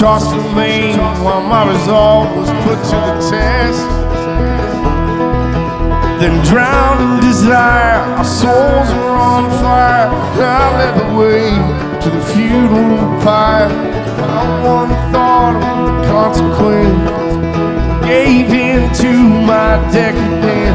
tossed in vain while my resolve was put to the test. Then drowned in desire, our souls were on fire. I led the way to the funeral pyre. Not one thought of the consequence, gave in to my decadence.